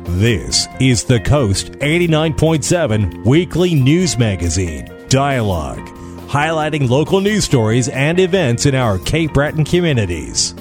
This is the Coast 89.7 weekly news magazine, Dialogue, highlighting local news stories and events in our Cape Breton communities.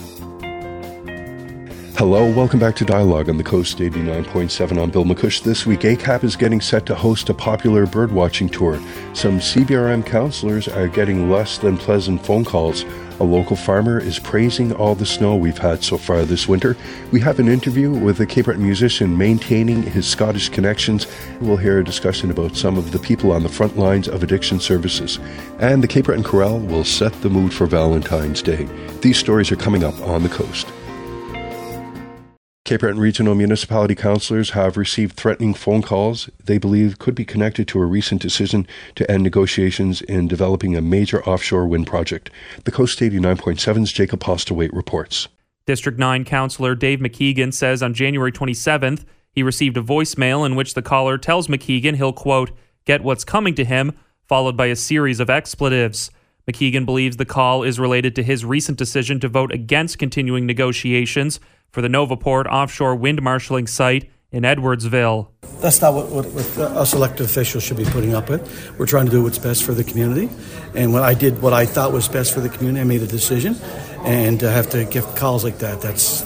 Hello, welcome back to Dialogue on the Coast 89.7. I'm Bill McCush. This week, ACAP is getting set to host a popular birdwatching tour. Some CBRM councillors are getting less than pleasant phone calls. A local farmer is praising all the snow we've had so far this winter. We have an interview with a Cape Breton musician maintaining his Scottish connections. We'll hear a discussion about some of the people on the front lines of addiction services. And the Cape Breton Chorale will set the mood for Valentine's Day. These stories are coming up on the Coast. Cape Breton Regional Municipality councillors have received threatening phone calls they believe could be connected to a recent decision to end negotiations in developing a major offshore wind project. The Coast 89.7's Jacob Postlewaite reports. District 9 councillor Dave McKeegan says on January 27th, he received a voicemail in which the caller tells McKeegan he'll, quote, get what's coming to him, followed by a series of expletives. McKeegan believes the call is related to his recent decision to vote against continuing negotiations for the Novaport offshore wind marshalling site in Edwardsville. That's not what us elected officials should be putting up with. We're trying to do what's best for the community. And when I did what I thought was best for the community, I made a decision. And to have to give calls like that,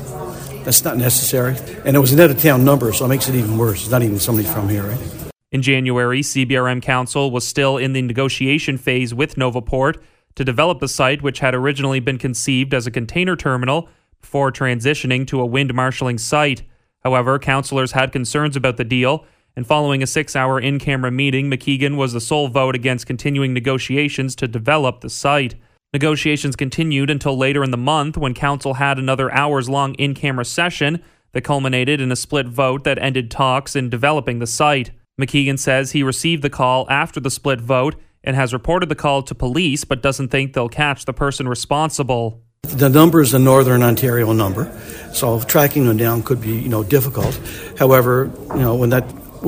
that's not necessary. And it was an out-of-town number, so it makes it even worse. It's not even somebody from here, right? In January, CBRM Council was still in the negotiation phase with Novaport to develop the site, which had originally been conceived as a container terminal before transitioning to a wind marshalling site. However, councillors had concerns about the deal, and following a 6-hour in-camera meeting, McKeegan was the sole vote against continuing negotiations to develop the site. Negotiations continued until later in the month when council had another hours-long in-camera session that culminated in a split vote that ended talks in developing the site. McKeegan says he received the call after the split vote and has reported the call to police but doesn't think they'll catch the person responsible. The number is a Northern Ontario number, so tracking them down could be, difficult. However, when that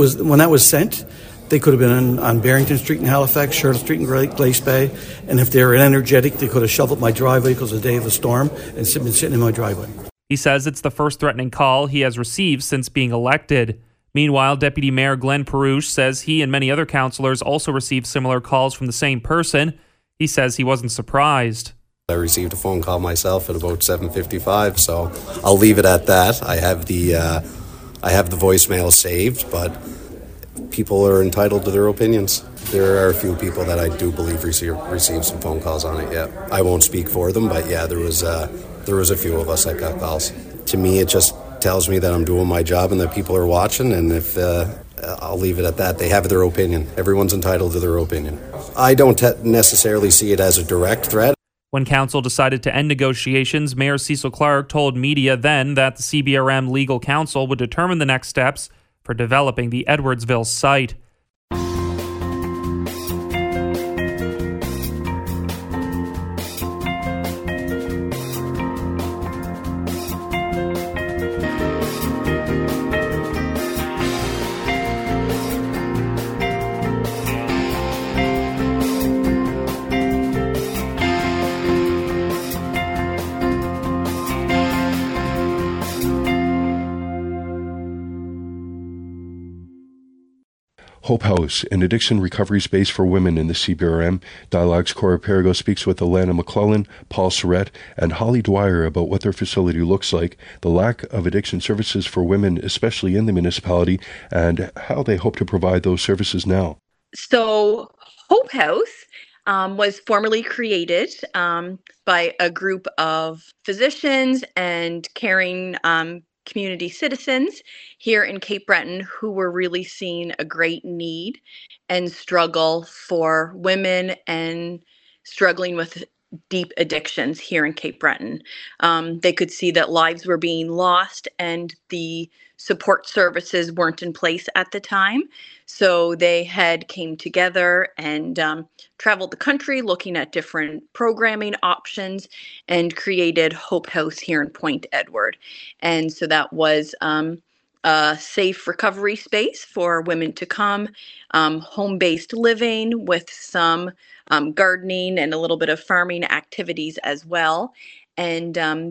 was sent, they could have been on Barrington Street in Halifax, Shirley Street in Glace Bay, and if they were energetic, they could have shoveled my driveway because of the day of the storm and been sitting in my driveway. He says it's the first threatening call he has received since being elected. Meanwhile, Deputy Mayor Glenn Perouche says he and many other councillors also received similar calls from the same person. He says he wasn't surprised. I received a phone call myself at about 7:55, so I'll leave it at that. I have the voicemail saved, but people are entitled to their opinions. There are a few people that I do believe received some phone calls on it. Yeah, I won't speak for them, but yeah, there was a few of us that got calls. To me, it just tells me that I'm doing my job and that people are watching, and if I'll leave it at that. They have their opinion. Everyone's entitled to their opinion. I don't necessarily see it as a direct threat. When council decided to end negotiations, Mayor Cecil Clark told media then that the CBRM Legal Counsel would determine the next steps for developing the Edwardsville site. Hope House, an addiction recovery space for women in the CBRM. Dialogue's Cora Perigo speaks with Alana McClellan, Paul Surratt, and Holly Dwyer about what their facility looks like, the lack of addiction services for women, especially in the municipality, and how they hope to provide those services now. So Hope House was formerly created by a group of physicians and caring community citizens here in Cape Breton who were really seeing a great need and struggle for women and struggling with deep addictions here in Cape Breton. They could see that lives were being lost and the support services weren't in place at the time. So they had came together and traveled the country looking at different programming options and created Hope House here in Point Edward. And so that was a safe recovery space for women to come, home-based living with some gardening and a little bit of farming activities as well. And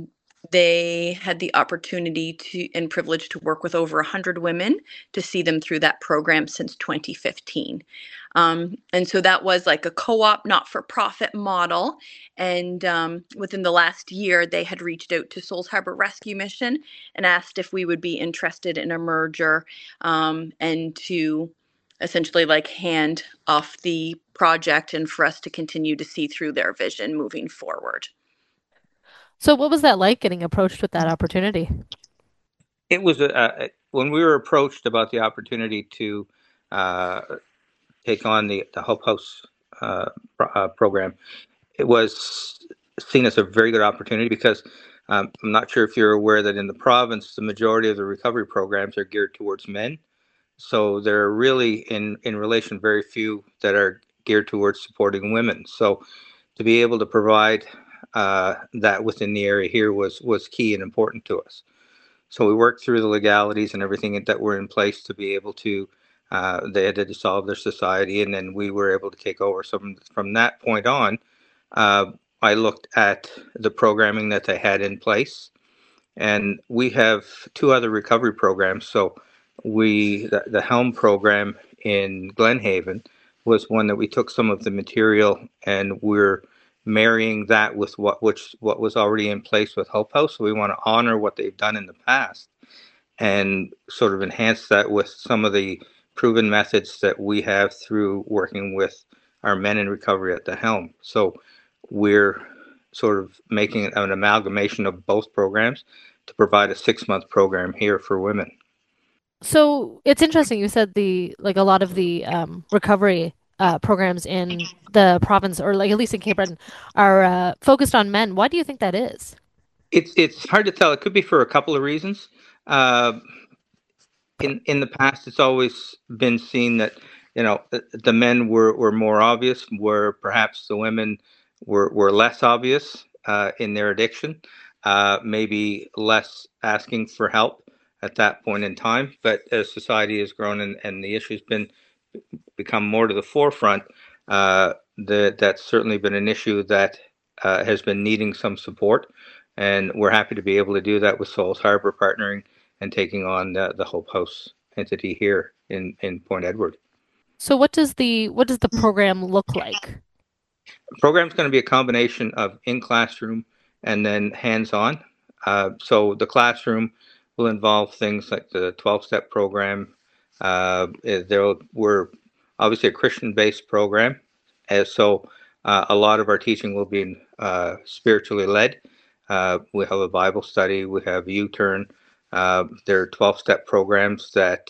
They had the opportunity to and privilege to work with over 100 women to see them through that program since 2015. And so that was like a co-op, not-for-profit model. And within the last year, they had reached out to Souls Harbor Rescue Mission and asked if we would be interested in a merger, and to essentially like hand off the project and for us to continue to see through their vision moving forward. So what was that like, getting approached with that opportunity? It was when we were approached about the opportunity to take on the Hope House program, it was seen as a very good opportunity because I'm not sure if you're aware that in the province, the majority of the recovery programs are geared towards men. So there are really, in relation, very few that are geared towards supporting women. So to be able to provide that within the area here was key and important to us. So we worked through the legalities and everything that were in place to be able to, they had to dissolve their society, and then we were able to take over. So from that point on, I looked at the programming that they had in place, and we have two other recovery programs. So the Helm program in Glenhaven was one that we took some of the material and we're marrying that with what was already in place with Hope House. So we want to honor what they've done in the past and sort of enhance that with some of the proven methods that we have through working with our men in recovery at the Helm. So we're sort of making an amalgamation of both programs to provide a 6-month program here for women. So it's interesting. You said a lot of the recovery programs in the province, or like at least in Cape Breton, are focused on men. Why do you think that is? It's hard to tell. It could be for a couple of reasons. In the past, it's always been seen that the men were more obvious, where perhaps the women were less obvious in their addiction, maybe less asking for help at that point in time. But as society has grown and the issue's become more to the forefront, that's certainly been an issue that has been needing some support. And we're happy to be able to do that with Souls Harbor partnering and taking on the Hope House entity here in Point Edward. So what does the program look like? The program's going to be a combination of in-classroom and then hands-on. So the classroom will involve things like the 12-step program. We're obviously a Christian-based program, so a lot of our teaching will be spiritually led. We have a Bible study. We have U-Turn. There are 12-step programs that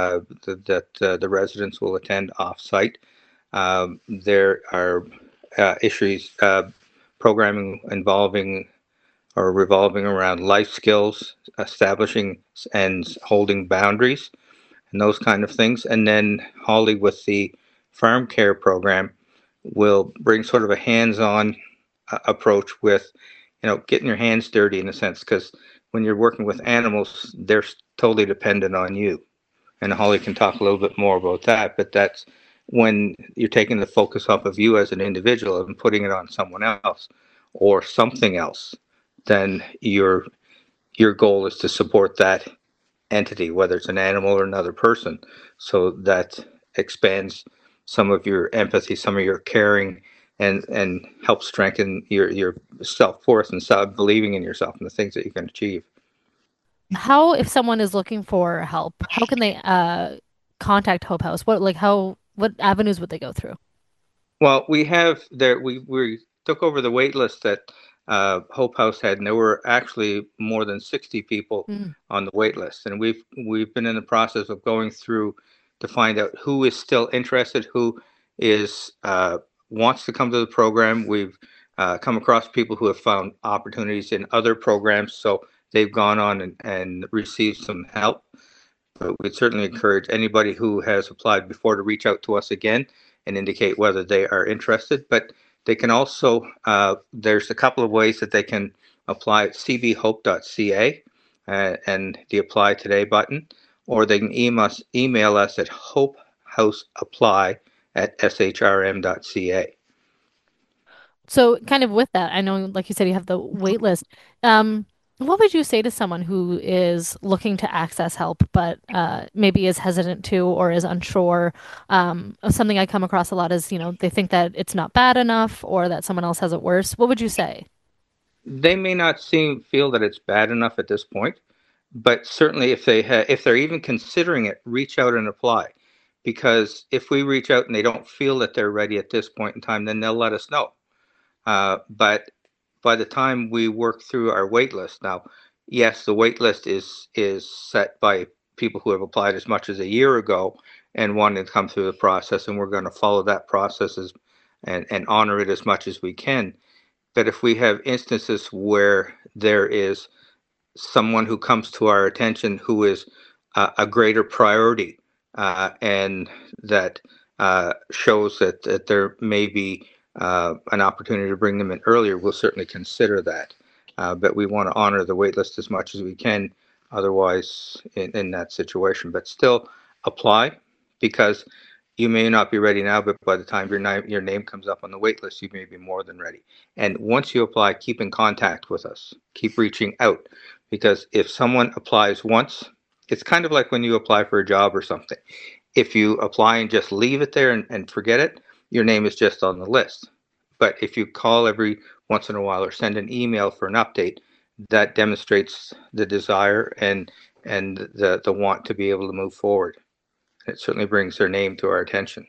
the residents will attend off-site. There are issues, programming involving or revolving around life skills, establishing and holding boundaries, and those kind of things. And then Holly, with the farm care program, will bring sort of a hands-on approach with, getting your hands dirty in a sense, because when you're working with animals, they're totally dependent on you. And Holly can talk a little bit more about that, but that's when you're taking the focus off of you as an individual and putting it on someone else or something else, then your goal is to support that entity, whether it's an animal or another person. So that expands some of your empathy, some of your caring, and helps strengthen your self-worth and believing in yourself and the things that you can achieve. How, if someone is looking for help, how can they contact Hope House? What avenues would they go through? Well, we took over the wait list that Hope House had, and there were actually more than 60 people on the wait list. And we've been in the process of going through to find out who is still interested, who is wants to come to the program. We've come across people who have found opportunities in other programs, so they've gone on and received some help. But we'd certainly encourage anybody who has applied before to reach out to us again and indicate whether they are interested. But they can also, there's a couple of ways that they can apply at cbhope.ca and the Apply Today button, or they can email us at hopehouseapply@shrm.ca. So kind of with that, I know, like you said, you have the wait list. What would you say to someone who is looking to access help, but maybe is hesitant to or is unsure? Something I come across a lot is, they think that it's not bad enough or that someone else has it worse. What would you say? They may not feel that it's bad enough at this point, but certainly if they're even considering it, reach out and apply. Because if we reach out and they don't feel that they're ready at this point in time, then they'll let us know. But by the time we work through our wait list, now, yes, the wait list is set by people who have applied as much as a year ago and wanted to come through the process, and we're going to follow that process and honor it as much as we can. But if we have instances where there is someone who comes to our attention who is a greater priority, and that shows that there may be an opportunity to bring them in earlier, we'll certainly consider that. But we want to honor the wait list as much as we can otherwise in that situation. But still apply, because you may not be ready now, but by the time your name comes up on the wait list, you may be more than ready. And once you apply, keep in contact with us. Keep reaching out, because if someone applies once, it's kind of like when you apply for a job or something. If you apply and just leave it there and forget it, your name is just on the list. But if you call every once in a while or send an email for an update, that demonstrates the desire and the want to be able to move forward. It certainly brings their name to our attention.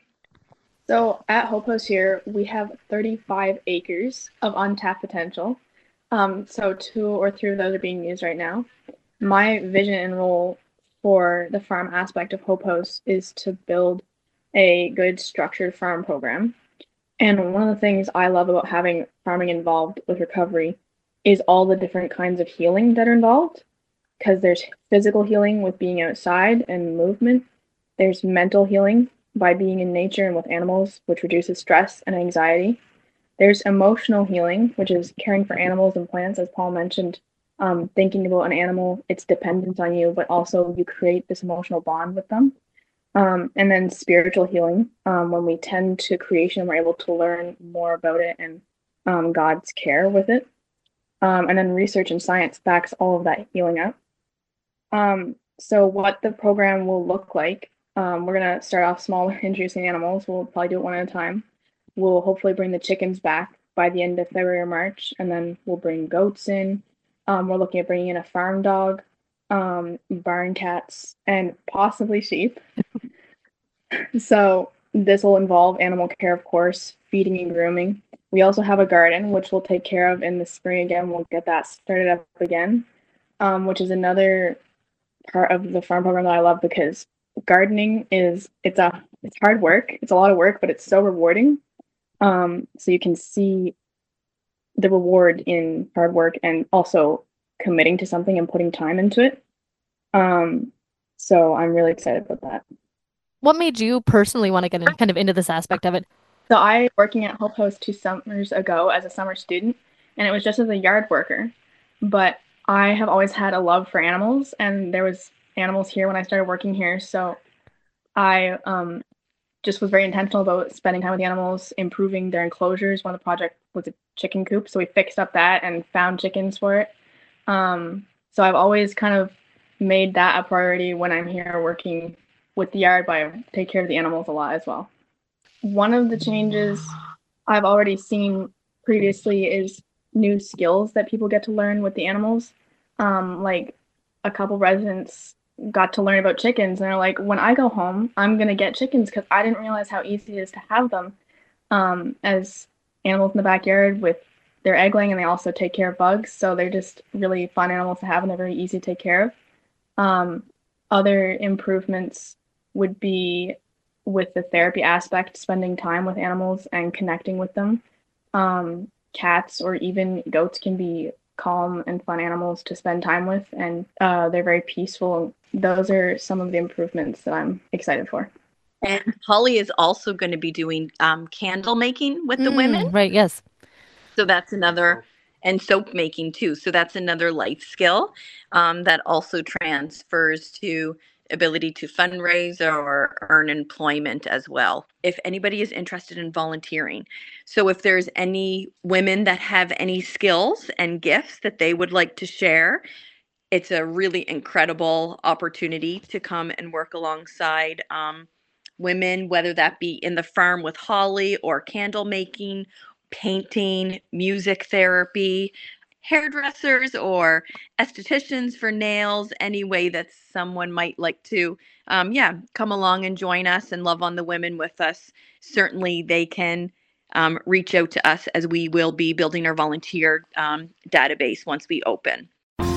So at Hope House here, we have 35 acres of untapped potential. So 2 or 3 of those are being used right now. My vision and role for the farm aspect of Hope House is to build a good structured farm program. And one of the things I love about having farming involved with recovery is all the different kinds of healing that are involved. Because there's physical healing with being outside and movement. There's mental healing by being in nature and with animals, which reduces stress and anxiety. There's emotional healing, which is caring for animals and plants, as Paul mentioned, thinking about an animal, its dependence on you, but also you create this emotional bond with them. And then spiritual healing, when we tend to creation, we're able to learn more about it and God's care with it. And then research and science backs all of that healing up. So what the program will look like, we're going to start off small with introducing animals. We'll probably do it one at a time. We'll hopefully bring the chickens back by the end of February or March, and then we'll bring goats in. We're looking at bringing in a farm dog, barn cats, and possibly sheep. So this will involve animal care, of course, feeding and grooming. We also have a garden, which we'll take care of in the spring again. We'll get that started up again, which is another part of the farm program that I love, because gardening it's hard work. It's a lot of work, but it's so rewarding. So you can see the reward in hard work and also committing to something and putting time into it. So I'm really excited about that. What made you personally want to get kind of into this aspect of it? So I was working at Hope House 2 summers ago as a summer student, and it was just as a yard worker. But I have always had a love for animals, and there was animals here when I started working here. So I just was very intentional about spending time with the animals, improving their enclosures. One of the projects was a chicken coop, so we fixed up that and found chickens for it. So I've always kind of made that a priority when I'm here working with the yard, but I take care of the animals a lot as well. One of the changes I've already seen previously is new skills that people get to learn with the animals. Like a couple residents got to learn about chickens, and they're like, when I go home, I'm going to get chickens because I didn't realize how easy it is to have them as animals in the backyard with their egg laying, and they also take care of bugs. So they're just really fun animals to have, and they're very easy to take care of. Other improvements would be with the therapy aspect, spending time with animals and connecting with them. Cats or even goats can be calm and fun animals to spend time with, and they're very peaceful. Those are some of the improvements that I'm excited for. And Holly is also going to be doing candle making with the women. Right, yes. So that's another, and soap making too. So that's another life skill that also transfers to ability to fundraise or earn employment as well. If anybody is interested in volunteering, so if there's any women that have any skills and gifts that they would like to share, it's a really incredible opportunity to come and work alongside women, whether that be in the farm with Holly or candle making, painting, music therapy, hairdressers or estheticians for nails, any way that someone might like to come along and join us and love on the women with us. Certainly they can reach out to us, as we will be building our volunteer database once we open.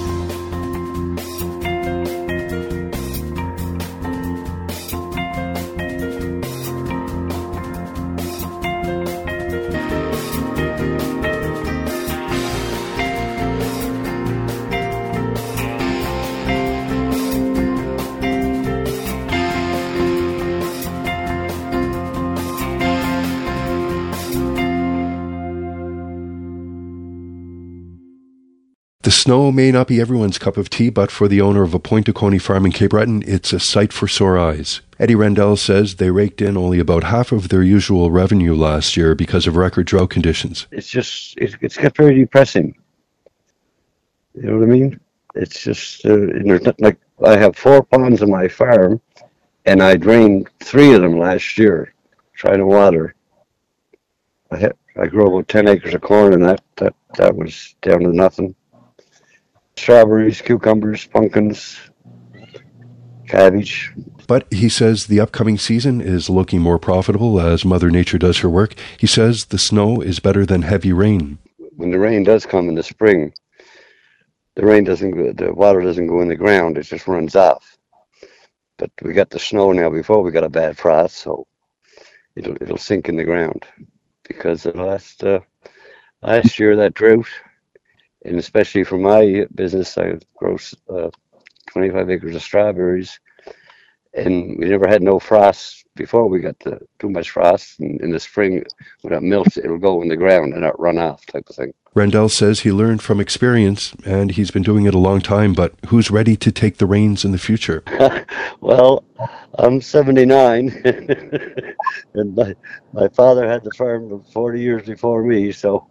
The snow may not be everyone's cup of tea, but for the owner of a Pointe-Coconee farm in Cape Breton, it's a sight for sore eyes. Eddie Rendell says they raked in only about half of their usual revenue last year because of record drought conditions. It's got very depressing. You know what I mean? It's just, like, I have 4 ponds on my farm, and I drained 3 of them last year, trying to water. I grew about 10 acres of corn, and that was down to nothing. Strawberries, cucumbers, pumpkins, cabbage. But he says the upcoming season is looking more profitable as Mother Nature does her work. He says the snow is better than heavy rain. When the rain does come in the spring, the water doesn't go in the ground, it just runs off. But we got the snow now before we got a bad frost, so it'll sink in the ground. Because the last year, that drought, and especially for my business, I grow 25 acres of strawberries, and we never had no frost before we got too much frost. And in the spring, when it melts, it'll go in the ground and not run off, type of thing. Rendell says he learned from experience, and he's been doing it a long time, but who's ready to take the reins in the future? Well, I'm 79, and my father had the farm for 40 years before me, so...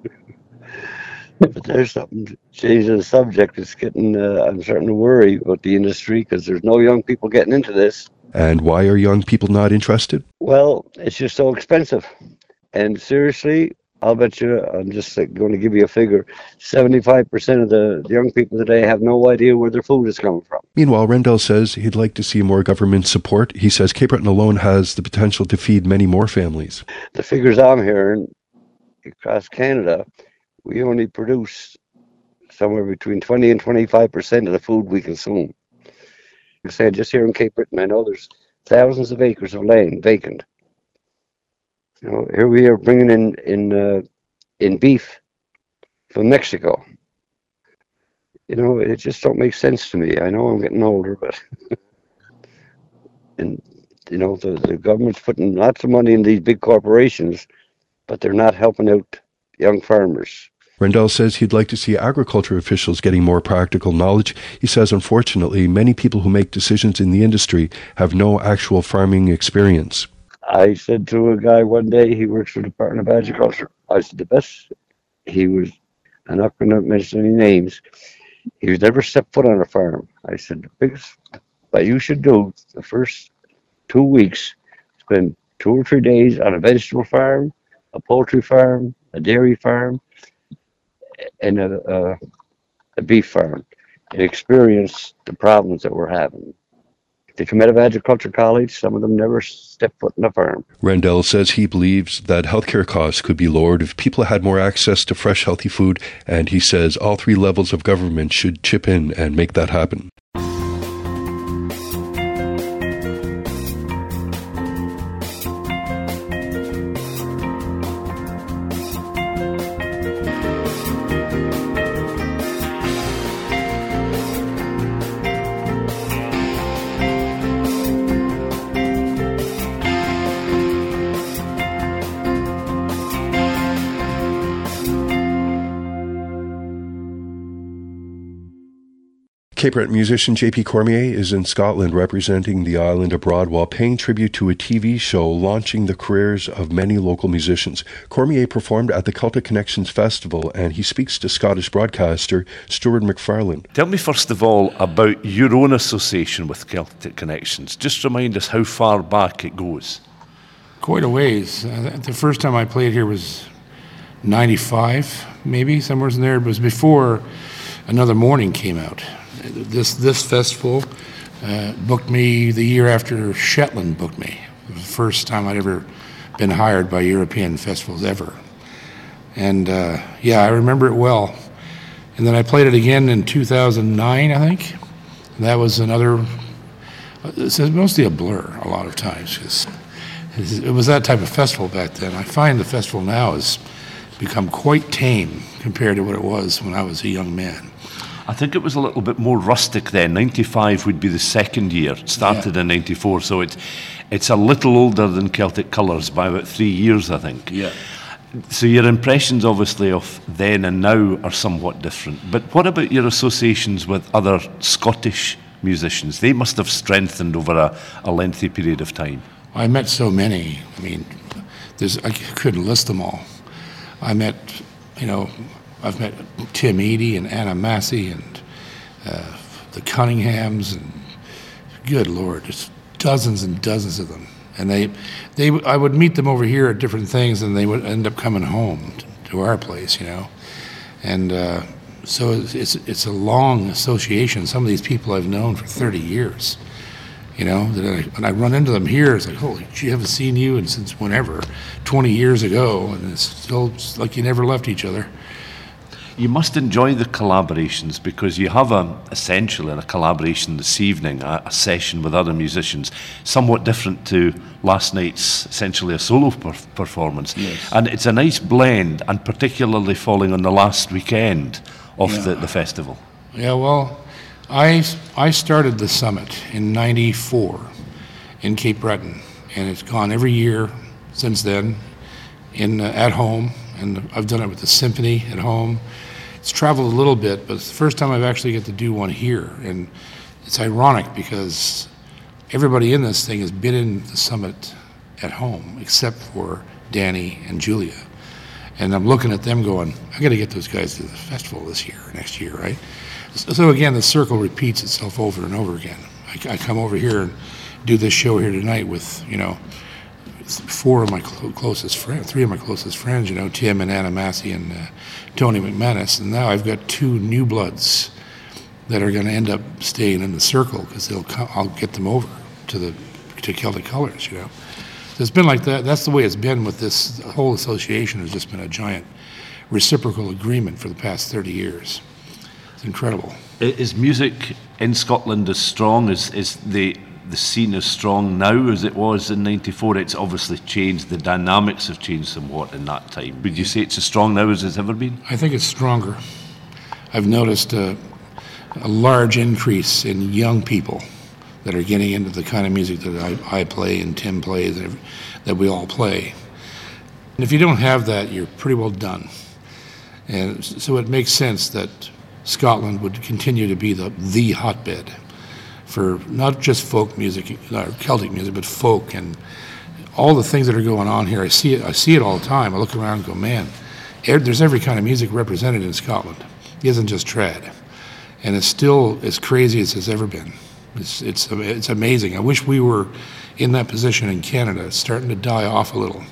But there's something changing the subject. It's getting, I'm starting to worry about the industry because there's no young people getting into this. And why are young people not interested? Well, it's just so expensive. And seriously, I'll bet you, I'm just going to give you a figure, 75% of the young people today have no idea where their food is coming from. Meanwhile, Rendell says he'd like to see more government support. He says Cape Breton alone has the potential to feed many more families. The figures I'm hearing across Canada, we only produce somewhere between 20 and 25% of the food we consume. You say just here in Cape Breton, I know there's thousands of acres of land vacant. You know, here we are bringing in beef from Mexico. You know, it just don't make sense to me. I know I'm getting older, but and you know the government's putting lots of money in these big corporations, but they're not helping out young farmers. Rendell says he'd like to see agriculture officials getting more practical knowledge. He says, unfortunately, many people who make decisions in the industry have no actual farming experience. I said to a guy one day, he works for the Department of Agriculture. I said, the best, I'm not going to mention any names, he's never stepped foot on a farm. I said, the biggest, what you should do the first 2 weeks, spend 2 or 3 days on a vegetable farm, a poultry farm, a dairy farm, and a beef farm, and experience the problems that we're having. They come out of agriculture college, some of them never step foot in a farm. Rendell says he believes that healthcare costs could be lowered if people had more access to fresh, healthy food, and he says all 3 levels of government should chip in and make that happen. Cape Breton musician J.P. Cormier is in Scotland representing the island abroad while paying tribute to a TV show launching the careers of many local musicians. Cormier performed at the Celtic Connections Festival, and he speaks to Scottish broadcaster Stuart McFarlane. Tell me first of all about your own association with Celtic Connections. Just remind us how far back it goes. Quite a ways. The first time I played here was 95, maybe, somewhere in there. It was before Another Morning came out. This festival booked me the year after Shetland booked me. It was the first time I'd ever been hired by European festivals ever. And I remember it well. And then I played it again in 2009, I think. And that was another, it's mostly a blur a lot of times, because it was that type of festival back then. I find the festival now has become quite tame compared to what it was when I was a young man. I think it was a little bit more rustic then. 95 would be the second year. It started in 94, so it's a little older than Celtic Colours by about 3 years, I think. Yeah. So your impressions, obviously, of then and now are somewhat different. But what about your associations with other Scottish musicians? They must have strengthened over a lengthy period of time. I met so many. I mean, I couldn't list them all. I've met Tim Eadie and Anna Massey and the Cunninghams, and good Lord, just dozens and dozens of them. And I would meet them over here at different things, and they would end up coming home to our place, And so it's a long association. Some of these people I've known for 30 years. When I run into them here, it's like, holy gee, I haven't seen you and since whenever, 20 years ago, and it's still like you never left each other. You must enjoy the collaborations, because you have essentially a collaboration this evening, a session with other musicians, somewhat different to last night's essentially a solo performance. Yes. And it's a nice blend, and particularly falling on the last weekend of the festival. Yeah, well, I started the summit in '94 in Cape Breton, and it's gone every year since then at home, and I've done it with the symphony at home. It's traveled a little bit, but it's the first time I've actually get to do one here, and it's ironic because everybody in this thing has been in the summit at home except for Danny and Julia, and I'm looking at them going, I got to get those guys to the festival this year or next year, right? So again, the circle repeats itself over and over again. I come over here and do this show here tonight with, 3 of my closest friends, Tim and Anna Massey and Tony McManus, and now I've got 2 new bloods that are going to end up staying in the circle because I'll get them over to Celtic Colours, So it's been like that. That's the way it's been with this. The whole association has just been a giant reciprocal agreement for the past 30 years. It's incredible. Is music in Scotland as strong? Is the scene as strong now as it was in '94? It's obviously changed. The dynamics have changed somewhat in that time. Would you say it's as strong now as it's ever been? I think it's stronger. I've noticed a large increase in young people that are getting into the kind of music that I play and Tim plays, that we all play. And if you don't have that, you're pretty well done. And so it makes sense that Scotland would continue to be the hotbed for not just folk music, Celtic music, but folk and all the things that are going on here. I see it all the time. I look around and go, man, there's every kind of music represented in Scotland. It isn't just trad, and it's still as crazy as it's ever been. It's amazing. I wish we were in that position in Canada. It's starting to die off a little.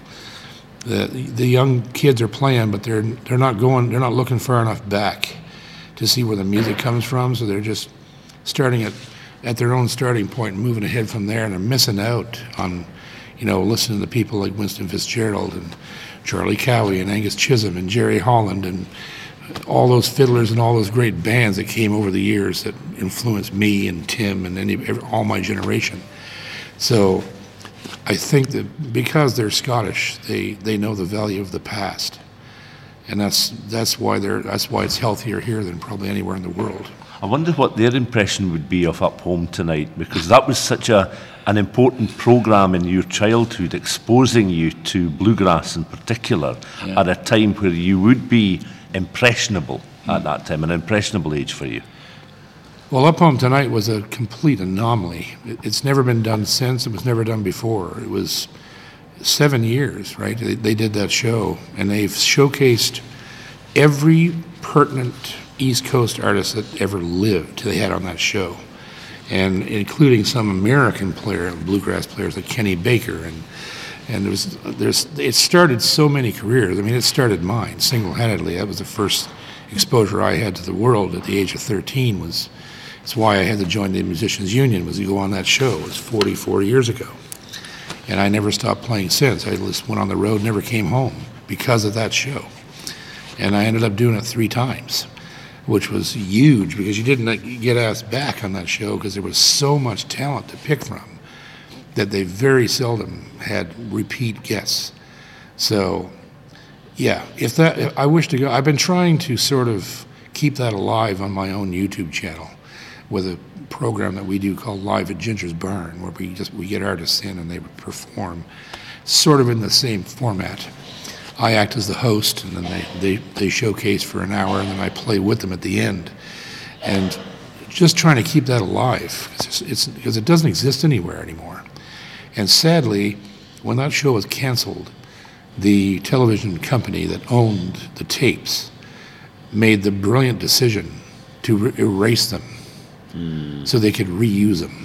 The young kids are playing, but they're not looking far enough back to see where the music comes from. So they're just starting at their own starting point and moving ahead from there, and they're missing out on, listening to people like Winston Fitzgerald and Charlie Cowie and Angus Chisholm and Jerry Holland and all those fiddlers and all those great bands that came over the years that influenced me and Tim and all my generation. So I think that because they're Scottish, they know the value of the past, and that's why it's healthier here than probably anywhere in the world. I wonder what their impression would be of Up Home tonight, because that was such an important programme in your childhood, exposing you to bluegrass in particular, at a time where you would be impressionable at that time, an impressionable age for you. Well, Up Home Tonight was a complete anomaly. It's never been done since. It was never done before. It was 7 years, right? They did that show, and they've showcased every pertinent East Coast artist that ever lived. They had on that show, and including some American bluegrass players like Kenny Baker, and it started so many careers. I mean, it started mine single-handedly. That was the first exposure I had to the world at the age of 13. It's why I had to join the Musicians Union, was to go on that show. It was 44 years ago. And I never stopped playing since. I just went on the road, never came home because of that show. And I ended up doing it 3 times, which was huge because you didn't get asked back on that show because there was so much talent to pick from that they very seldom had repeat guests. So, yeah, if I wish to go, I've been trying to sort of keep that alive on my own YouTube channel with a program that we do called Live at Ginger's Barn, where we get artists in and they perform sort of in the same format. I act as the host, and then they showcase for an hour, and then I play with them at the end. And just trying to keep that alive, because it doesn't exist anywhere anymore. And sadly, when that show was canceled, the television company that owned the tapes made the brilliant decision to erase them so they could reuse them.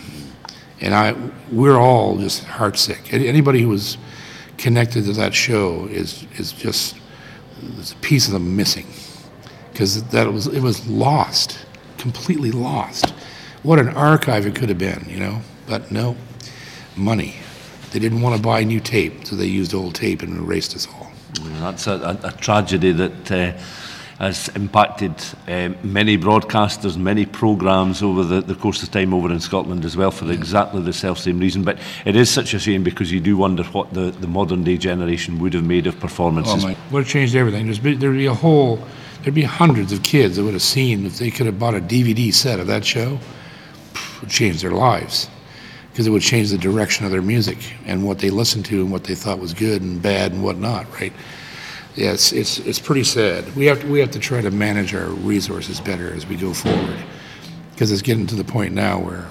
And we're all just heartsick. Anybody who was connected to that show is just, there's a piece of them missing, because it was lost, completely lost. What an archive it could have been, but no, money. They didn't want to buy new tape, so they used old tape and erased us all. That's a tragedy that has impacted many broadcasters, many programmes over the course of time over in Scotland as well, for exactly the self-same reason. But it is such a shame, because you do wonder what the modern day generation would have made of performances. Would have changed everything. There'd be hundreds of kids that would have seen, if they could have bought a DVD set of that show, it would change their lives, because it would change the direction of their music and what they listened to and what they thought was good and bad and whatnot, right? Yeah, it's pretty sad. We have to try to manage our resources better as we go forward, because it's getting to the point now where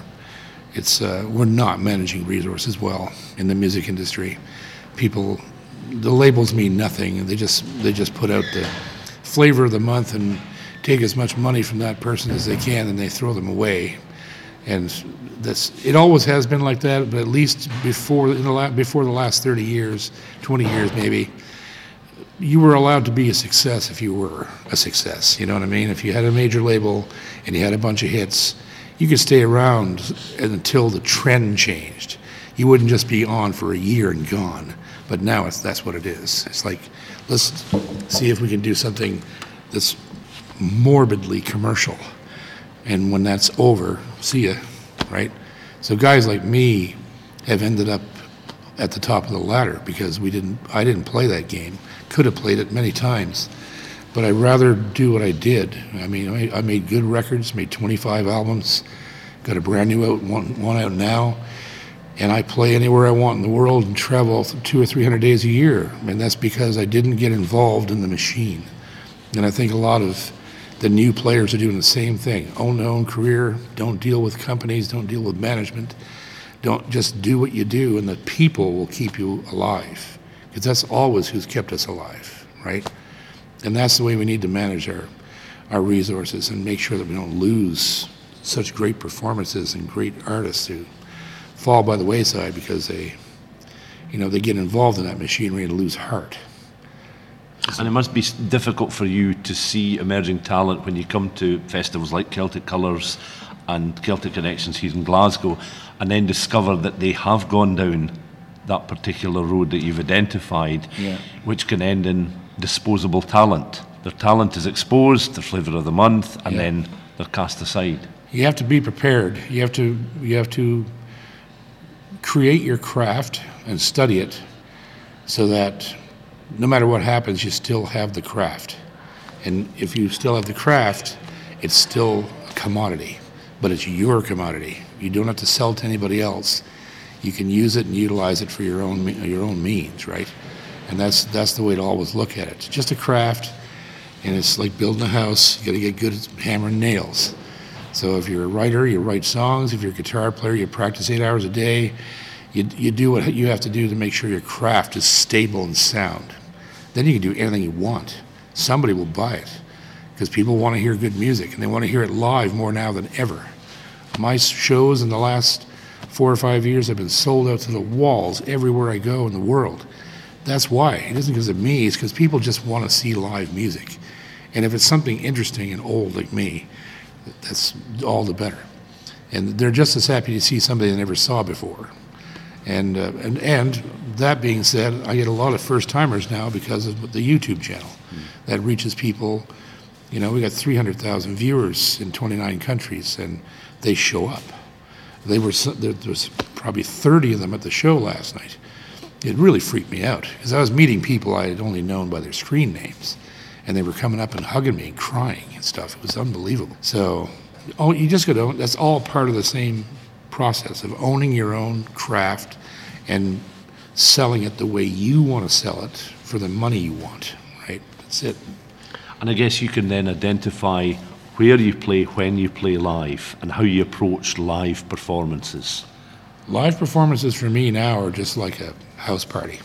we're not managing resources well in the music industry. The labels mean nothing, and they just put out the flavor of the month and take as much money from that person as they can, and they throw them away. And it always has been like that, but at least before the last 30 years, 20 years maybe, you were allowed to be a success if you were a success. You know what I mean? If you had a major label and you had a bunch of hits, you could stay around until the trend changed. You wouldn't just be on for a year and gone. But now that's what it is. It's like, let's see if we can do something that's morbidly commercial. And when that's over, see ya, right? So guys like me have ended up at the top of the ladder because I didn't play that game. Could have played it many times, but I'd rather do what I did. I mean, I made good records, made 25 albums, got a brand new one out now, and I play anywhere I want in the world and travel 200 or 300 days a year. And that's because I didn't get involved in the machine. And I think a lot of the new players are doing the same thing. Own their own career, don't deal with companies, don't deal with management. Don't just do what you do, and the people will keep you alive. Because that's always who's kept us alive, right? And that's the way we need to manage our resources and make sure that we don't lose such great performances and great artists who fall by the wayside because they get involved in that machinery and lose heart. And it must be difficult for you to see emerging talent when you come to festivals like Celtic Colours and Celtic Connections here in Glasgow, and then discover that they have gone down that particular road that you've identified, which can end in disposable talent. Their talent is exposed, their flavour of the month, and then they're cast aside. You have to be prepared. You have to create your craft and study it so that no matter what happens, you still have the craft. And if you still have the craft, it's still a commodity, but it's your commodity. You don't have to sell it to anybody else. You can use it and utilize it for your own means, right? And that's the way to always look at it. It's just a craft, and it's like building a house. You got to get good at hammering nails. So if you're a writer, you write songs. If you're a guitar player, you practice 8 hours a day. You do what you have to do to make sure your craft is stable and sound. Then you can do anything you want. Somebody will buy it because people want to hear good music, and they want to hear it live more now than ever. My shows in the last 4 or 5 years have been sold out to the walls everywhere I go in the world. That's why. It isn't because of me. It's because people just want to see live music. And if it's something interesting and old like me, that's all the better. And they're just as happy to see somebody they never saw before. And that being said, I get a lot of first-timers now because of the YouTube channel that reaches people. You know, we got 300,000 viewers in 29 countries, and they show up. There was probably 30 of them at the show last night. It really freaked me out because I was meeting people I had only known by their screen names, and they were coming up and hugging me and crying and stuff. It was unbelievable. So, you just got to. That's all part of the same process of owning your own craft and selling it the way you want to sell it for the money you want, right? That's it. And I guess you can then identify where you play, when you play live, and how you approach live performances. Live performances for me now are just like a house party.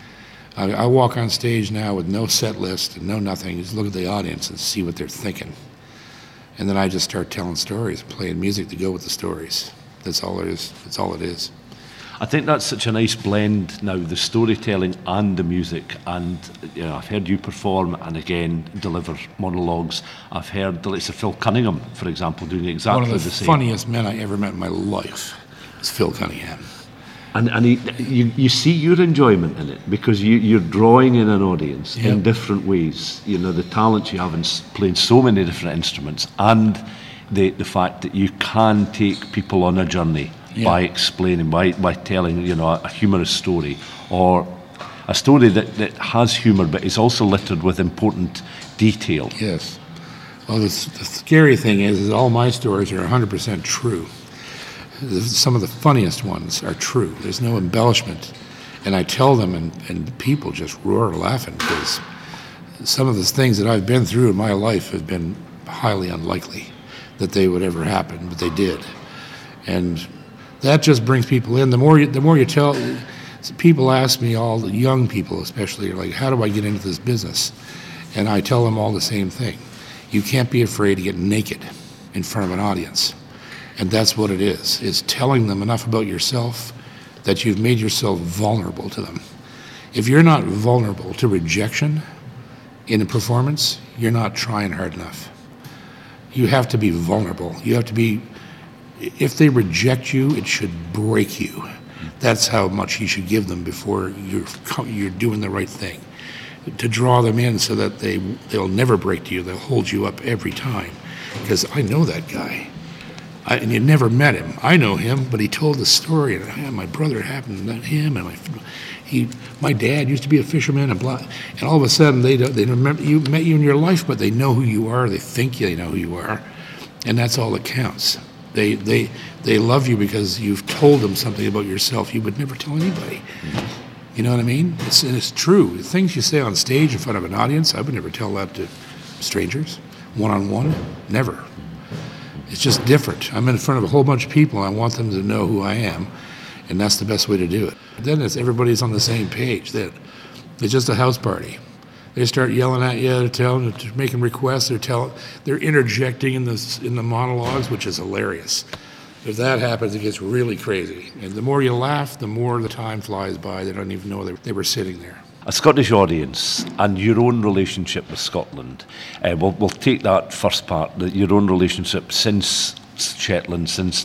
I walk on stage now with no set list and no nothing, just look at the audience and see what they're thinking. And then I just start telling stories, playing music to go with the stories. That's all it is. That's all it is. I think that's such a nice blend now, the storytelling and the music. And you know, I've heard you perform and again deliver monologues. I've heard the likes of Phil Cunningham, for example, doing exactly the same. One of the funniest men I ever met in my life is Phil Cunningham. And you see your enjoyment in it because you're drawing in an audience in different ways. You know, the talent you have in playing so many different instruments, and the fact that you can take people on a journey by explaining, by telling, you know, a humorous story, or a story that has humour but is also littered with important detail. Yes. Well, the scary thing is all my stories are 100% true. Some of the funniest ones are true. There's no embellishment. And I tell them, and people just roar laughing because some of the things that I've been through in my life have been highly unlikely that they would ever happen, but they did. And that just brings people in. The more you tell, people ask me, all the young people especially, are like, how do I get into this business? And I tell them all the same thing. You can't be afraid to get naked in front of an audience. And that's what it is telling them enough about yourself that you've made yourself vulnerable to them. If you're not vulnerable to rejection in a performance, you're not trying hard enough. You have to be vulnerable. You have to be, if they reject you, it should break you. That's how much you should give them before you're doing the right thing. To draw them in so that they'll never break you. They'll hold you up every time. Because I know that guy. And you never met him. I know him, but he told the story. And my brother happened to him, and my dad used to be a fisherman, and blah. And all of a sudden, they remember you met you in your life, but they know who you are. They think they know who you are, and that's all that counts. They love you because you've told them something about yourself you would never tell anybody. You know what I mean? It's true. The things you say on stage in front of an audience, I would never tell that to strangers, one-on-one, never. It's just different. I'm in front of a whole bunch of people, and I want them to know who I am, and that's the best way to do it. Then everybody's on the same page. Then it's just a house party. They start yelling at you, they're making requests, they're interjecting in the monologues, which is hilarious. If that happens, it gets really crazy. And the more you laugh, the more the time flies by. They don't even know they were sitting there. A Scottish audience and your own relationship with Scotland. We'll take that first part, your own relationship since Shetland, since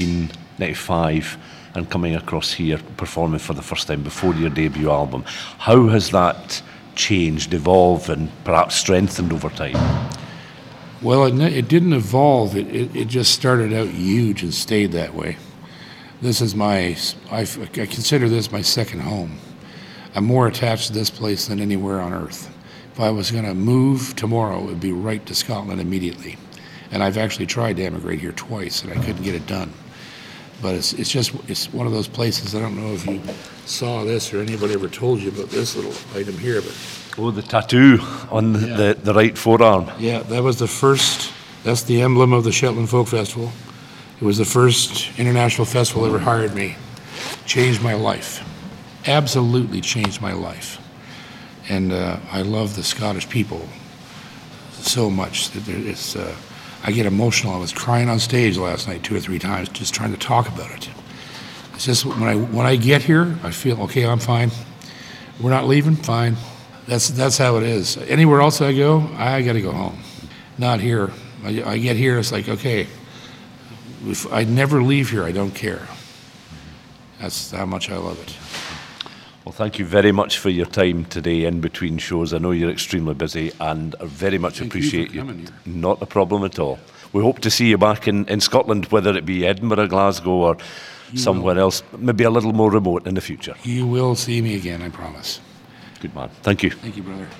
1995, and coming across here, performing for the first time before your debut album. How has that changed, evolved, and perhaps strengthened over time? Well, it didn't evolve. It just started out huge and stayed that way. This is I consider this my second home. I'm more attached to this place than anywhere on earth. If I was going to move tomorrow, it would be right to Scotland immediately. And I've actually tried to emigrate here twice, and I couldn't get it done. But it's one of those places. I don't know if you saw this or anybody ever told you about this little item here, but the tattoo on the right forearm. Yeah, that was the first That's the emblem of the Shetland Folk Festival. It was the first international festival that ever hired me. Changed my life. Absolutely changed my life. And I love the Scottish people so much that it's. I get emotional. I was crying on stage last night 2 or 3 times, just trying to talk about it. It's just when I get here, I feel okay. I'm fine. We're not leaving. Fine. That's how it is. Anywhere else I go, I got to go home. Not here. I get here. It's like, okay. If I never leave here, I don't care. That's how much I love it. Well, thank you very much for your time today in between shows. I know you're extremely busy and I very much appreciate you. Not a problem at all. We hope to see you back in Scotland, whether it be Edinburgh, Glasgow or somewhere else, maybe a little more remote in the future. You will see me again, I promise. Good man. Thank you. Thank you, brother.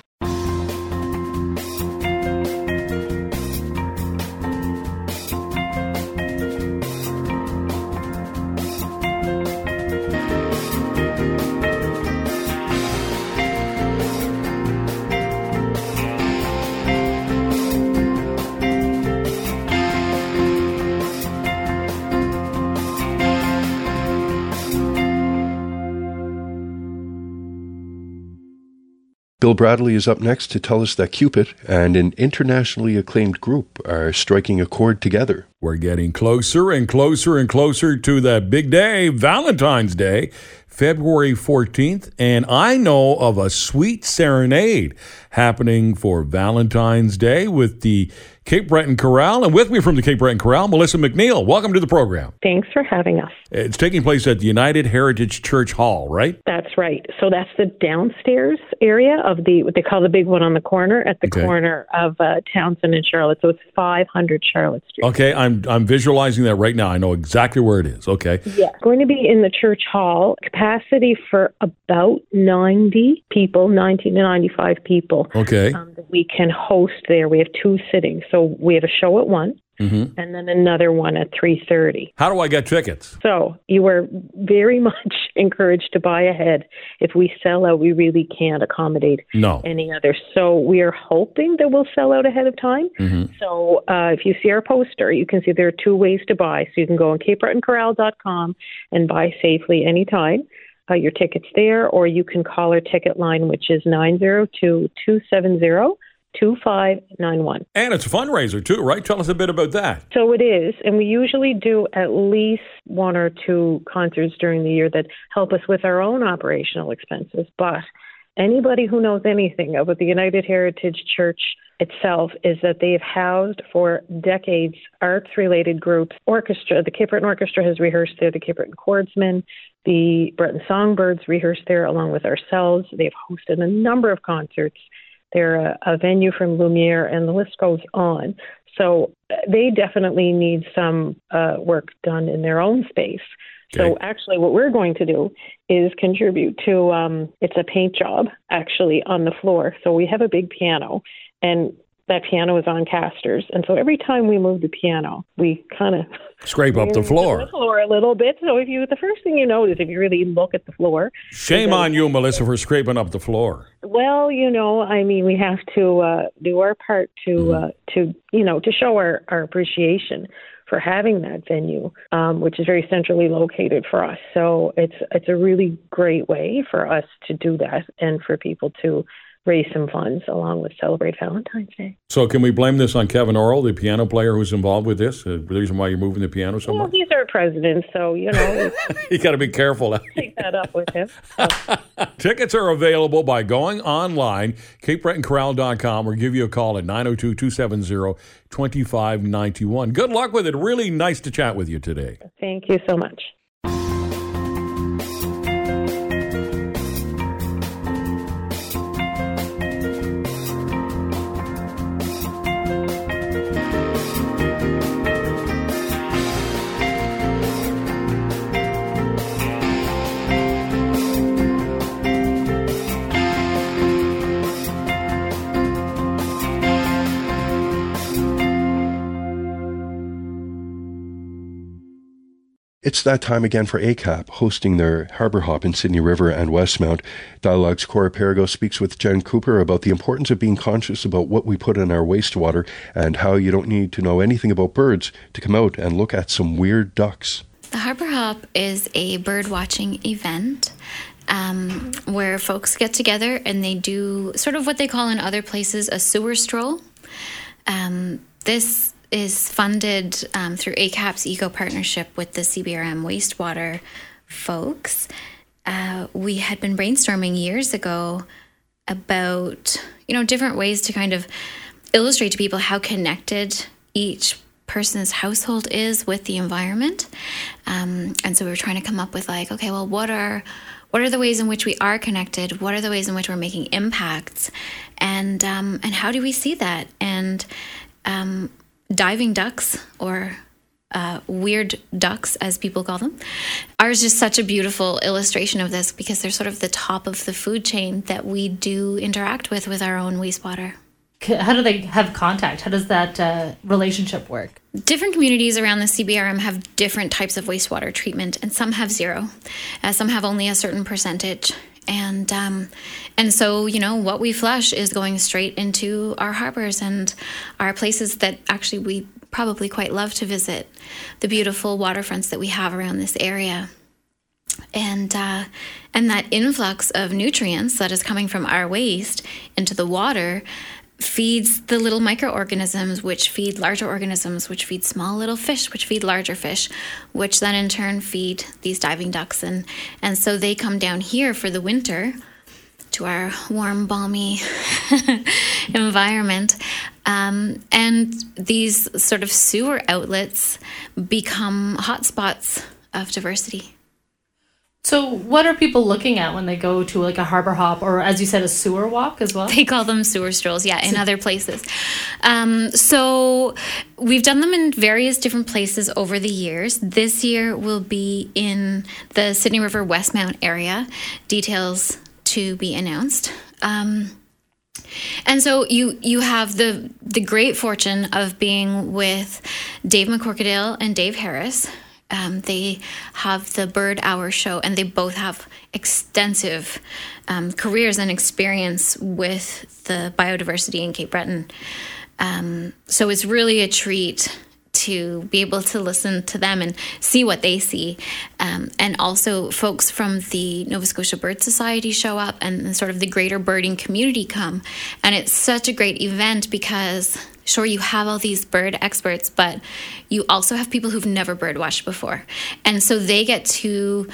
Bill Bradley is up next to tell us that Cupid and an internationally acclaimed group are striking a chord together. We're getting closer and closer and closer to that big day, Valentine's Day, February 14th, and I know of a sweet serenade happening for Valentine's Day with the Cape Breton Chorale. And with me from the Cape Breton Chorale, Melissa McNeil. Welcome to the program. Thanks for having us. It's taking place at the United Heritage Church Hall, right? That's right. So that's the downstairs area of what they call the big one on the corner, at the corner of Townsend and Charlotte. So it's 500 Charlotte Street. Okay, I'm visualizing that right now. I know exactly where it is. Okay. Yeah. Going to be in the church hall. Capacity for about 90 people, 90 to 95 people. Okay. That we can host there. We have 2 sittings. So we have a show at 1. Mm-hmm. And then another one at 3:30. How do I get tickets? So you are very much encouraged to buy ahead. If we sell out, we really can't accommodate any others. So we are hoping that we'll sell out ahead of time. Mm-hmm. So if you see our poster, you can see there are 2 ways to buy. So you can go on CapeBretonChorale.com and buy safely anytime. Your tickets there, or you can call our ticket line, which is 902-270-2591. And it's a fundraiser too, right? Tell us a bit about that. So it is, and we usually do at least 1 or 2 concerts during the year that help us with our own operational expenses. But anybody who knows anything about the United Heritage Church itself is that they've housed for decades arts-related groups. Orchestra, the Cape Breton Orchestra has rehearsed there, the Cape Breton Chordsmen, the Breton Songbirds rehearsed there along with ourselves. They've hosted a number of concerts. They're a venue from Lumiere, and the list goes on. So they definitely need some work done in their own space. Okay. So actually what we're going to do is contribute to, it's a paint job actually on the floor. So we have a big piano, and that piano is on casters. And so every time we move the piano, we kind of scrape up the floor. The floor a little bit. So the first thing you notice, if you really look at the floor. Shame on you, Melissa, for scraping up the floor. Well, we have to do our part to show our appreciation for having that venue, which is very centrally located for us. So it's a really great way for us to do that and for people to raise some funds along with celebrate Valentine's Day. So can we blame this on Kevin Orrell, the piano player who's involved with this? The reason why you're moving the piano so much? Well, he's our president, so, you got to be careful. Take that up with him. Tickets are available by going online, CapeBretonChorale.com, or give you a call at 902-270-2591. Good luck with it. Really nice to chat with you today. Thank you so much. It's that time again for ACAP, hosting their Harbour Hop in Sydney River and Westmount. Dialogue's Cora Perigo speaks with Jen Cooper about the importance of being conscious about what we put in our wastewater and how you don't need to know anything about birds to come out and look at some weird ducks. The Harbour Hop is a bird watching event where folks get together and they do sort of what they call in other places a sewer stroll. This is funded through ACAP's Eco Partnership with the CBRM wastewater folks. We had been brainstorming years ago about, different ways to kind of illustrate to people how connected each person's household is with the environment. And so we were trying to come up with what are the ways in which we are connected? What are the ways in which we're making impacts? And how do we see that? And diving ducks, or weird ducks, as people call them, are just such a beautiful illustration of this because they're sort of the top of the food chain that we do interact with our own wastewater. How do they have contact? How does that relationship work? Different communities around the CBRM have different types of wastewater treatment, and some have zero. Some have only a certain percentage. And so, what we flush is going straight into our harbors and our places that actually we probably quite love to visit, the beautiful waterfronts that we have around this area. And that influx of nutrients that is coming from our waste into the water feeds the little microorganisms, which feed larger organisms, which feed small little fish, which feed larger fish, which then in turn feed these diving ducks. And so they come down here for the winter to our warm, balmy environment. And these sort of sewer outlets become hotspots of diversity. So what are people looking at when they go to a Harbour Hop, or as you said, a sewer walk as well? They call them sewer strolls, in other places. So we've done them in various different places over the years. This year will be in the Sydney River Westmount area. Details to be announced. And so you have the great fortune of being with Dave McCorkadale and Dave Harris. They have the Bird Hour show, and they both have extensive careers and experience with the biodiversity in Cape Breton. So it's really a treat to be able to listen to them and see what they see. And also folks from the Nova Scotia Bird Society show up, and sort of the greater birding community come. And it's such a great event because sure, you have all these bird experts, but you also have people who've never bird watched before. And so they get to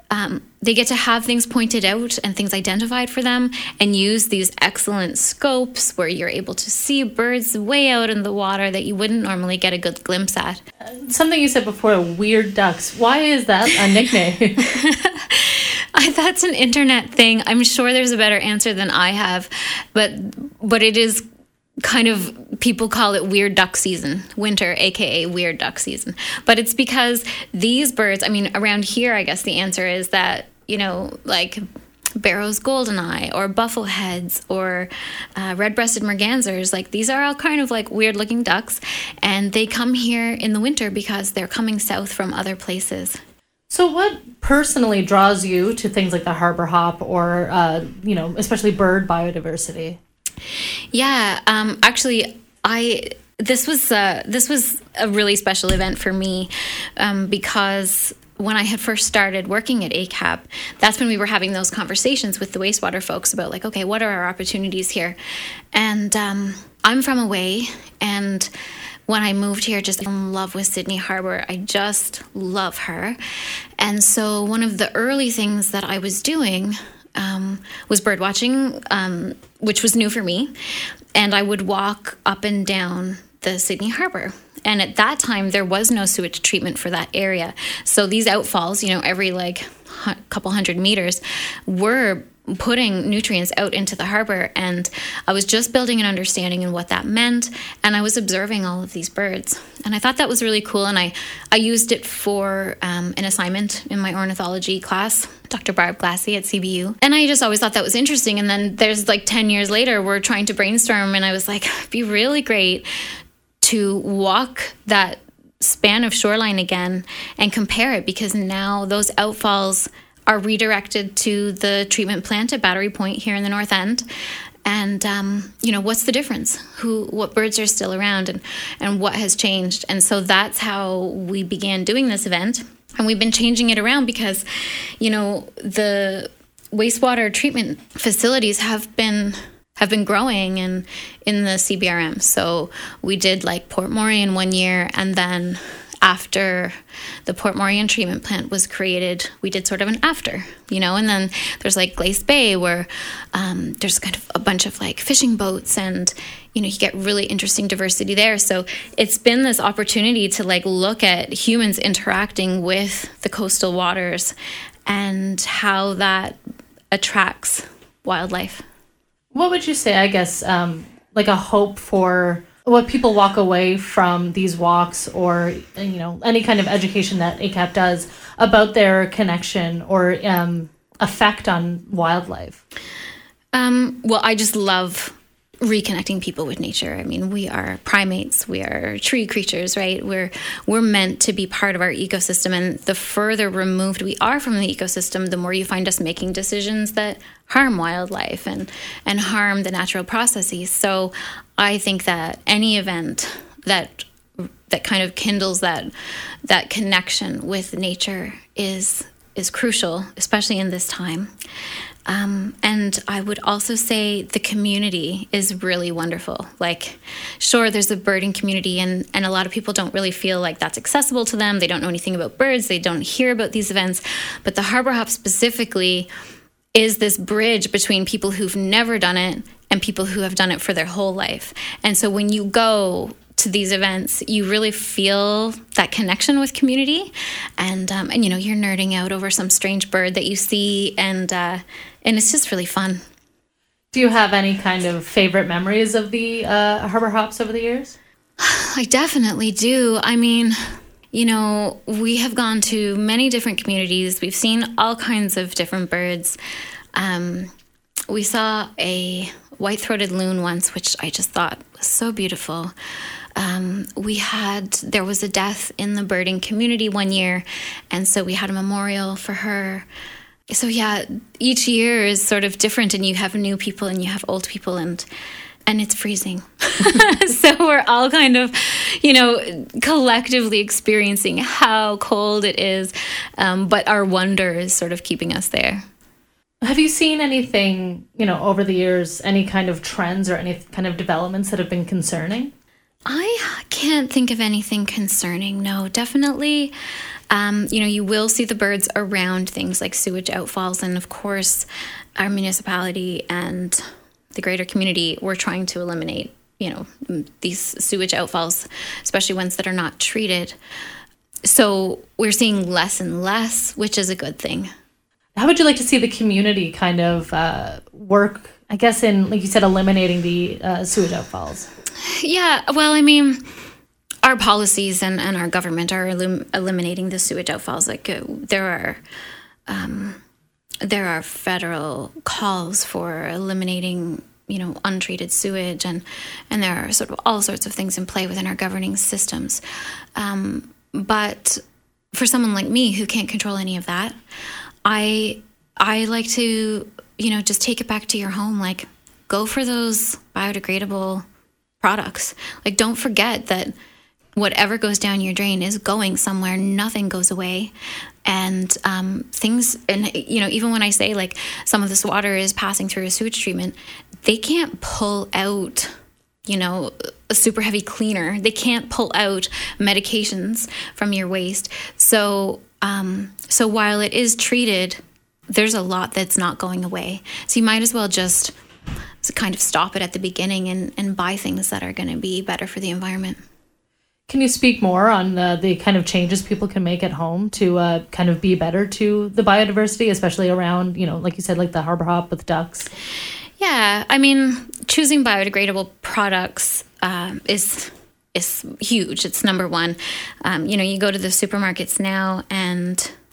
have things pointed out and things identified for them, and use these excellent scopes where you're able to see birds way out in the water that you wouldn't normally get a good glimpse at. Something you said before, weird ducks. Why is that a nickname? That's an internet thing. I'm sure there's a better answer than I have, but it is kind of, people call it weird duck season, winter, aka weird duck season. But it's because these birds, around here, I guess the answer is that, Barrow's goldeneye or buffleheads or red-breasted mergansers, these are all kind of weird looking ducks, and they come here in the winter because they're coming south from other places. So what personally draws you to things like the Harbour Hop or, especially bird biodiversity? Yeah, actually, this was a really special event for me because when I had first started working at ACAP, that's when we were having those conversations with the wastewater folks about what are our opportunities here? And I'm from away, and when I moved here, just in love with Sydney Harbour. I just love her. And so one of the early things that I was doing was bird watching, which was new for me. And I would walk up and down the Sydney Harbour. And at that time, there was no sewage treatment for that area. So these outfalls, every couple hundred meters, were putting nutrients out into the harbour. And I was just building an understanding in what that meant. And I was observing all of these birds. And I thought that was really cool. And I used it for an assignment in my ornithology class, Dr. Barb Glassy at CBU. And I just always thought that was interesting. And then there's 10 years later, we're trying to brainstorm. And I was like, it'd be really great to walk that span of shoreline again and compare it, because now those outfalls are redirected to the treatment plant at Battery Point here in the North End. And, what's the difference? What birds are still around and what has changed? And so that's how we began doing this event. And we've been changing it around because, the wastewater treatment facilities have been growing in the CBRM. So we did like Port Morion one year, and then after the Port Morion treatment plant was created, we did sort of an after, and then there's like Glace Bay where there's kind of a bunch of like fishing boats, and, you get really interesting diversity there. So it's been this opportunity to like look at humans interacting with the coastal waters and how that attracts wildlife. What would you say, I guess, like a hope for what people walk away from these walks, or, any kind of education that ACAP does about their connection or effect on wildlife? Well, I just love reconnecting people with nature. I mean, we are primates, we are tree creatures, right? We're meant to be part of our ecosystem, and the further removed we are from the ecosystem, the more you find us making decisions that harm wildlife and harm the natural processes. So I think that any event that kind of kindles that connection with nature is crucial, especially in this time. And I would also say the community is really wonderful. Like, sure, there's a birding community, and a lot of people don't really feel like that's accessible to them. They don't know anything about birds. They don't hear about these events. But the Harbor Hop specifically is this bridge between people who've never done it and people who have done it for their whole life. And so when you go to these events, you really feel that connection with community, and you're nerding out over some strange bird that you see, and it's just really fun. Do you have any kind of favorite memories of the Harbor Hops over the years? I definitely do. I mean, we have gone to many different communities. We've seen all kinds of different birds. We saw a white-throated loon once, which I just thought was so beautiful. There was a death in the birding community one year, and so we had a memorial for her. So yeah, each year is sort of different, and you have new people and you have old people, and it's freezing. So we're all kind of, collectively experiencing how cold it is, but our wonder is sort of keeping us there. Have you seen anything, over the years, any kind of trends or any kind of developments that have been concerning? I can't think of anything concerning. No, definitely. You will see the birds around things like sewage outfalls. And of course, our municipality and the greater community, we're trying to eliminate, these sewage outfalls, especially ones that are not treated. So we're seeing less and less, which is a good thing. How would you like to see the community kind of work, I guess, in, like you said, eliminating the sewage outfalls? Yeah, well, I mean, our policies and our government are eliminating the sewage outfalls. Like there are federal calls for eliminating, untreated sewage, and there are sort of all sorts of things in play within our governing systems. But for someone like me who can't control any of that, I like to, just take it back to your home. Like, go for those biodegradable products. Like, don't forget that whatever goes down your drain is going somewhere. Nothing goes away. And things, and even when I say like some of this water is passing through a sewage treatment, they can't pull out, a super heavy cleaner. They can't pull out medications from your waste. So while it is treated, there's a lot that's not going away. So you might as well just kind of stop it at the beginning and buy things that are going to be better for the environment. Can you speak more on the kind of changes people can make at home to kind of be better to the biodiversity, especially around, like you said, like the Harbor Hop with ducks? Yeah, I mean, choosing biodegradable products is huge. It's number one. You go to the supermarkets now, and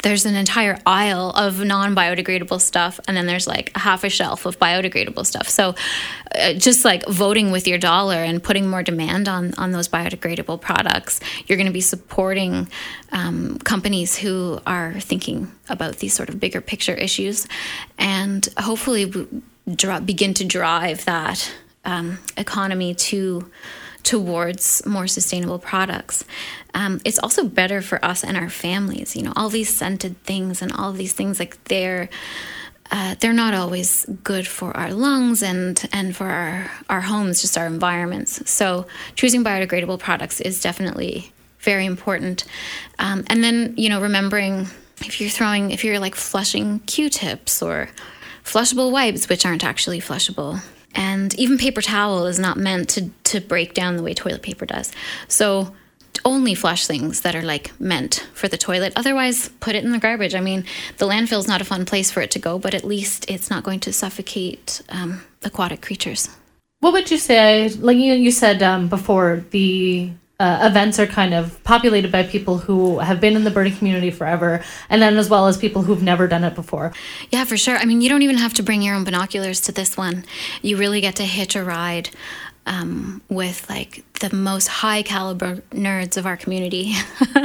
there's an entire aisle of non-biodegradable stuff, and then there's like half a shelf of biodegradable stuff. So just like voting with your dollar and putting more demand on those biodegradable products, you're going to be supporting companies who are thinking about these sort of bigger picture issues, and hopefully begin to drive that economy towards more sustainable products. It's also better for us and our families. You know, all these scented things and all of these things, like they're not always good for our lungs and for our homes, just our environments. So choosing biodegradable products is definitely very important. And then, you know, remembering if you're like flushing Q-tips or flushable wipes, which aren't actually flushable. And even paper towel is not meant to break down the way toilet paper does. So only flush things that are like meant for the toilet. Otherwise, put it in the garbage. I mean, the landfill's not a fun place for it to go, but at least it's not going to suffocate aquatic creatures. What would you say, like you said before, the events are kind of populated by people who have been in the birding community forever, and then as well as people who've never done it before. Yeah, for sure. I mean, you don't even have to bring your own binoculars to this one. You really get to hitch a ride with like the most high caliber nerds of our community.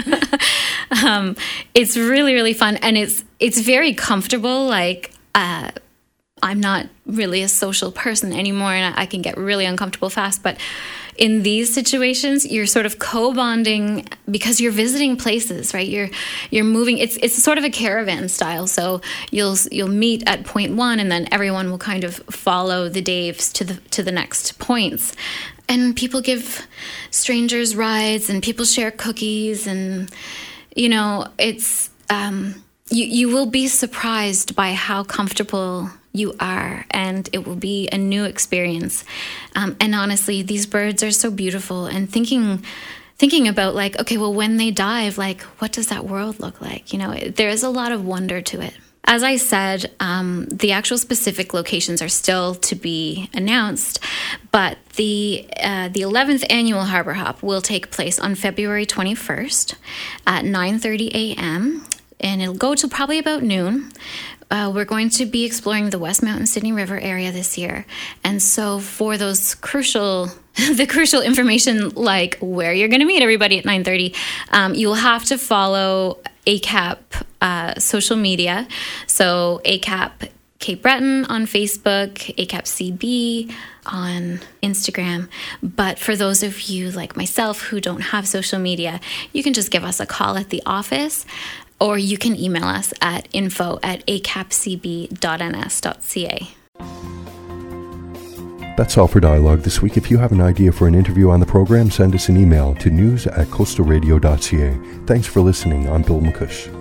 It's really, really fun, and it's very comfortable. Like I'm not really a social person anymore, and I can get really uncomfortable fast, but in these situations, you're sort of co-bonding because you're visiting places, right? You're moving. It's sort of a caravan style. So you'll meet at point one, and then everyone will kind of follow the Daves to the next points. And people give strangers rides, and people share cookies, and you know, it's you will be surprised by how comfortable you are, and it will be a new experience. And honestly, these birds are so beautiful, and thinking about like, okay, well, when they dive, like, what does that world look like? You know, there is a lot of wonder to it. As I said, the actual specific locations are still to be announced, but the 11th annual Harbor Hop will take place on February 21st at 9:30 a.m., and it'll go till probably about noon. We're going to be exploring the West Mountain Sydney River area this year. And so for those crucial information, like where you're going to meet everybody at 9:30, you'll have to follow ACAP social media. So ACAP Cape Breton on Facebook, ACAP CB on Instagram. But for those of you like myself who don't have social media, you can just give us a call at the office, or you can email us at info@acapcb.ns.ca. That's all for Dialogue this week. If you have an idea for an interview on the program, send us an email to news@coastalradio.ca. Thanks for listening. I'm Bill McCush.